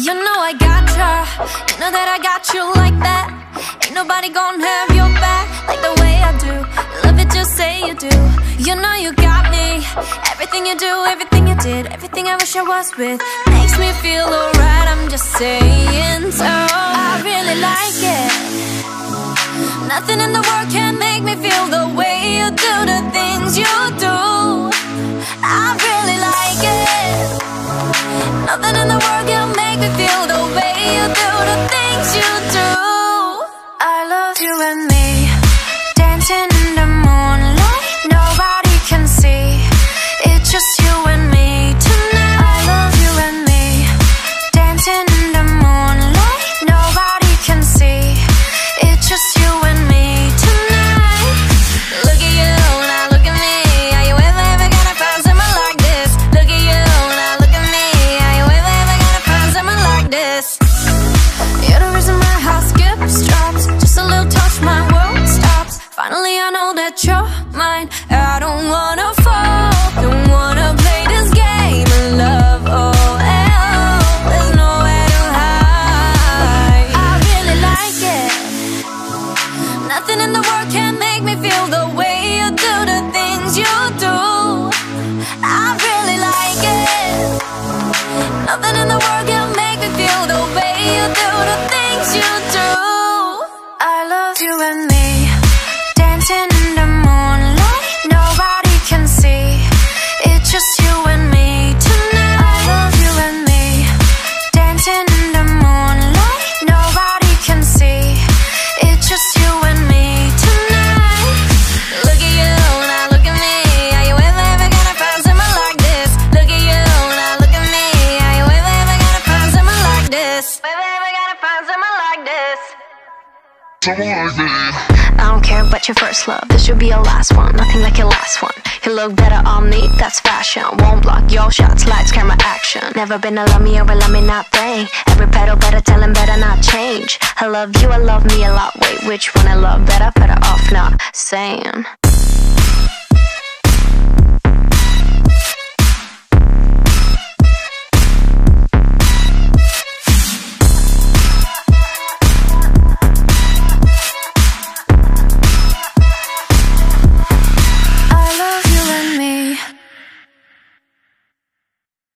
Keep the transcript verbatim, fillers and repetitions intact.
You know I gotcha, you know that I got you like that. Ain't nobody gonna have your back like the way I do. You love it, just say you do. You know you got me. Everything you do, everything you did, everything I wish I was with makes me feel alright, I'm just saying. So I really like it. Nothing in the world can make me feel the way you do the things you do. I really like it. Nothing in the world can make me feel the way you do the things you do. I love you and me, dancing in the moonlight, nobody can see. It's just you and me tonight. I love you and me, dancing in the moonlight, nobody can see. It's just you and me tonight. Look at you, now look at me. Are you ever, ever gonna find someone like this? Look at you, now look at me. Are you ever, ever gonna find someone like this? You're the reason my heart skips, drops. Just a little touch, my world stops. Finally I know that you're mine. I don't wanna fall, don't wanna play this game of love. Oh, hell, there's nowhere to hide. I really like it. Nothing in the world can make me feel the way you do the things you do. I really like it. Nothing in the world can make me feel the way you do the things you do. I love you and me, dancing in the moonlight, nobody can see. It's just you and me tonight. I love you and me, dancing in the moonlight, nobody can see. It's just you and me tonight. Look at you, now look at me. Are you ever, ever gonna find someone like this? Look at you, now look at me. Are you ever, ever gonna find someone like this? Ever, ever gonna find someone like this? I don't care about your first love, this should be your last one. Nothing like your last one. You look better on me, that's fashion. Won't block your shots, lights, camera, action. Never been a love me or a love me not thing. Every pedal better tell him better not change. I love you, I love me a lot. Wait, which one I love better? Better off not saying.